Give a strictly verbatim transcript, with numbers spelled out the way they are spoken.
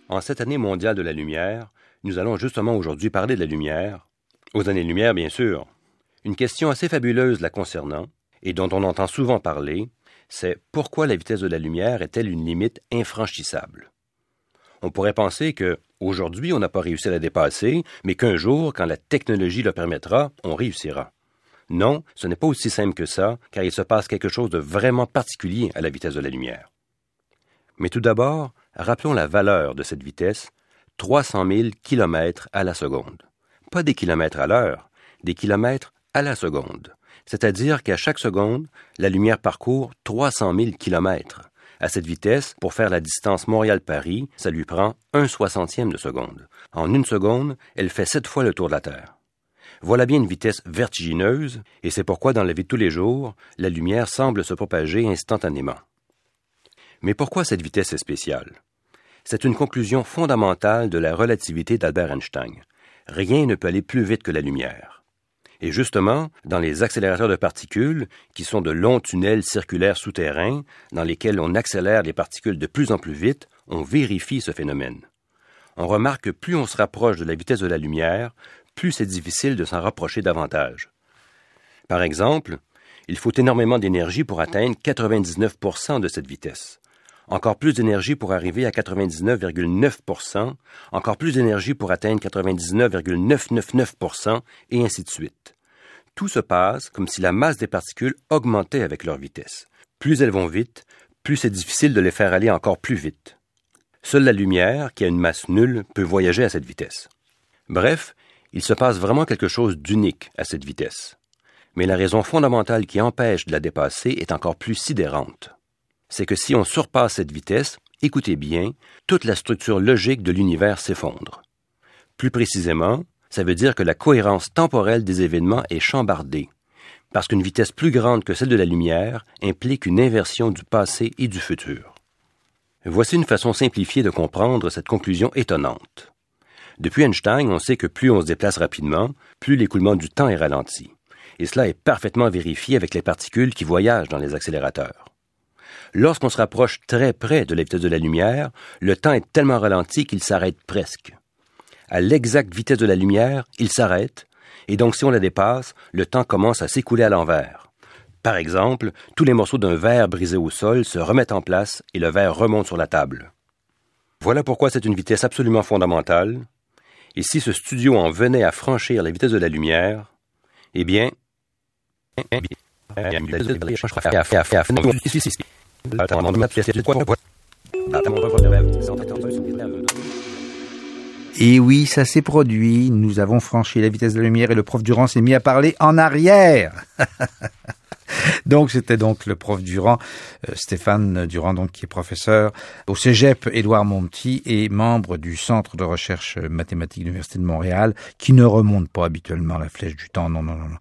En cette année mondiale de la lumière, nous allons justement aujourd'hui parler de la lumière, aux années-lumière bien sûr. Une question assez fabuleuse la concernant, et dont on entend souvent parler, c'est pourquoi la vitesse de la lumière est-elle une limite infranchissable? On pourrait penser que, aujourd'hui, on n'a pas réussi à la dépasser, mais qu'un jour, quand la technologie le permettra, on réussira. Non, ce n'est pas aussi simple que ça, car il se passe quelque chose de vraiment particulier à la vitesse de la lumière. Mais tout d'abord, rappelons la valeur de cette vitesse, trois cent mille kilomètres à la seconde. Pas des kilomètres à l'heure, des kilomètres à la seconde. C'est-à-dire qu'à chaque seconde, la lumière parcourt trois cent mille kilomètres. À cette vitesse, pour faire la distance Montréal-Paris, ça lui prend un soixantième de seconde. En une seconde, elle fait sept fois le tour de la Terre. Voilà bien une vitesse vertigineuse, et c'est pourquoi dans la vie de tous les jours, la lumière semble se propager instantanément. Mais pourquoi cette vitesse est spéciale? C'est une conclusion fondamentale de la relativité d'Albert Einstein. Rien ne peut aller plus vite que la lumière. Et justement, dans les accélérateurs de particules, qui sont de longs tunnels circulaires souterrains, dans lesquels on accélère les particules de plus en plus vite, on vérifie ce phénomène. On remarque que plus on se rapproche de la vitesse de la lumière, plus c'est difficile de s'en rapprocher davantage. Par exemple, il faut énormément d'énergie pour atteindre quatre-vingt-dix-neuf pour cent de cette vitesse. Encore plus d'énergie pour arriver à quatre-vingt-dix-neuf virgule neuf pour cent, encore plus d'énergie pour atteindre quatre-vingt-dix-neuf virgule neuf cent quatre-vingt-dix-neuf pour cent, et ainsi de suite. Tout se passe comme si la masse des particules augmentait avec leur vitesse. Plus elles vont vite, plus c'est difficile de les faire aller encore plus vite. Seule la lumière, qui a une masse nulle, peut voyager à cette vitesse. Bref, il se passe vraiment quelque chose d'unique à cette vitesse. Mais la raison fondamentale qui empêche de la dépasser est encore plus sidérante. C'est que si on surpasse cette vitesse, écoutez bien, toute la structure logique de l'univers s'effondre. Plus précisément, ça veut dire que la cohérence temporelle des événements est chambardée, parce qu'une vitesse plus grande que celle de la lumière implique une inversion du passé et du futur. Voici une façon simplifiée de comprendre cette conclusion étonnante. Depuis Einstein, on sait que plus on se déplace rapidement, plus l'écoulement du temps est ralenti. Et cela est parfaitement vérifié avec les particules qui voyagent dans les accélérateurs. Lorsqu'on se rapproche très près de la vitesse de la lumière, le temps est tellement ralenti qu'il s'arrête presque. À l'exacte vitesse de la lumière, il s'arrête, et donc si on la dépasse, le temps commence à s'écouler à l'envers. Par exemple, tous les morceaux d'un verre brisé au sol se remettent en place et le verre remonte sur la table. Voilà pourquoi c'est une vitesse absolument fondamentale. Et si ce studio en venait à franchir la vitesse de la lumière, eh bien... Et oui, ça s'est produit. Nous avons franchi la vitesse de la lumière et le prof Durand s'est mis à parler en arrière. Donc, c'était donc le prof Durand, euh, Stéphane Durand, donc, qui est professeur au Cégep Édouard-Montpetit et membre du Centre de recherche mathématique de l'Université de Montréal, qui ne remonte pas habituellement la flèche du temps. Non, non, non, non.